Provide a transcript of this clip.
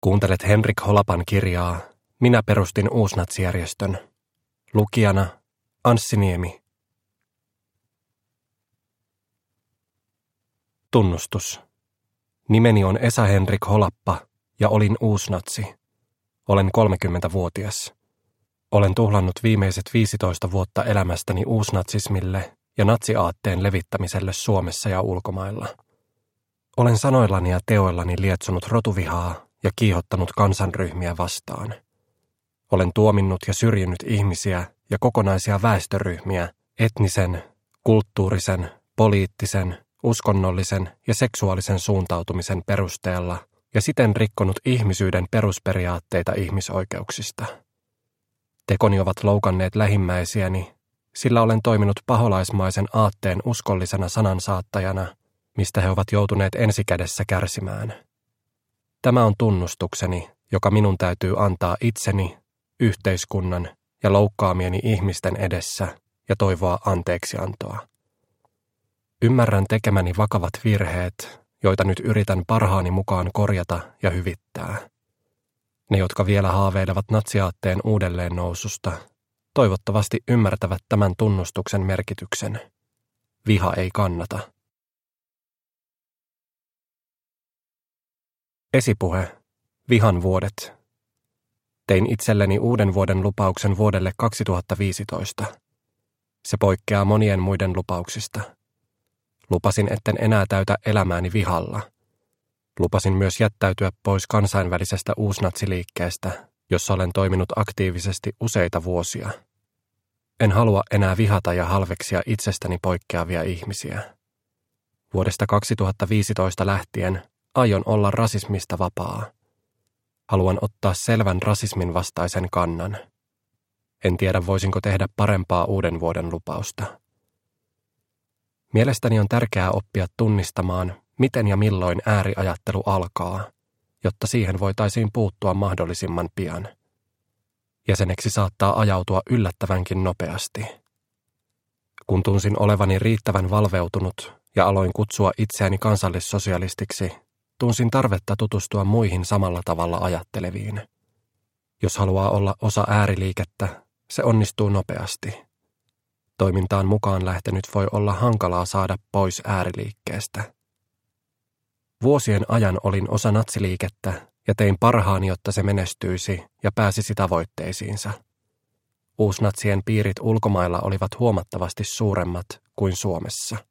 Kuuntelet Henrik Holapan kirjaa Minä perustin uusnatsijärjestön. Lukijana Anssi Niemi. Tunnustus. Nimeni on Esa Henrik Holappa ja olin uusnatsi. Olen 30-vuotias. Olen tuhlannut viimeiset 15 vuotta elämästäni uusnatsismille ja natsiaatteen levittämiselle Suomessa ja ulkomailla. Olen sanoillani ja teoillani lietsonut rotuvihaa ja kiihottanut kansanryhmiä vastaan. Olen tuominnut ja syrjinyt ihmisiä ja kokonaisia väestöryhmiä etnisen, kulttuurisen, poliittisen, uskonnollisen ja seksuaalisen suuntautumisen perusteella ja siten rikkonut ihmisyyden perusperiaatteita ihmisoikeuksista. Tekoni ovat loukanneet lähimmäisiäni, sillä olen toiminut paholaismaisen aatteen uskollisena sanansaattajana, mistä he ovat joutuneet ensikädessä kärsimään. Tämä on tunnustukseni, joka minun täytyy antaa itseni, yhteiskunnan ja loukkaamieni ihmisten edessä ja toivoa anteeksiantoa. Ymmärrän tekemäni vakavat virheet, joita nyt yritän parhaani mukaan korjata ja hyvittää. Ne, jotka vielä haaveilevat natsiaatteen uudelleen noususta, toivottavasti ymmärtävät tämän tunnustuksen merkityksen. Viha ei kannata. Esipuhe. Vihan vuodet. Tein itselleni uuden vuoden lupauksen vuodelle 2015. Se poikkeaa monien muiden lupauksista. Lupasin, etten enää täytä elämääni vihalla. Lupasin myös jättäytyä pois kansainvälisestä uusnatsiliikkeestä, jossa olen toiminut aktiivisesti useita vuosia. En halua enää vihata ja halveksia itsestäni poikkeavia ihmisiä. Vuodesta 2015 lähtien aion olla rasismista vapaa. Haluan ottaa selvän rasismin vastaisen kannan. En tiedä, voisinko tehdä parempaa uuden vuoden lupausta. Mielestäni on tärkeää oppia tunnistamaan, miten ja milloin ääriajattelu alkaa, jotta siihen voitaisiin puuttua mahdollisimman pian. Jäseneksi saattaa ajautua yllättävänkin nopeasti. Kun tunsin olevani riittävän valveutunut ja aloin kutsua itseäni kansallissosialistiksi, tunsin tarvetta tutustua muihin samalla tavalla ajatteleviin. Jos haluaa olla osa ääriliikettä, se onnistuu nopeasti. Toimintaan mukaan lähtenyt voi olla hankalaa saada pois ääriliikkeestä. Vuosien ajan olin osa natsiliikettä ja tein parhaani, jotta se menestyisi ja pääsisi tavoitteisiinsa. Uusnatsien piirit ulkomailla olivat huomattavasti suuremmat kuin Suomessa.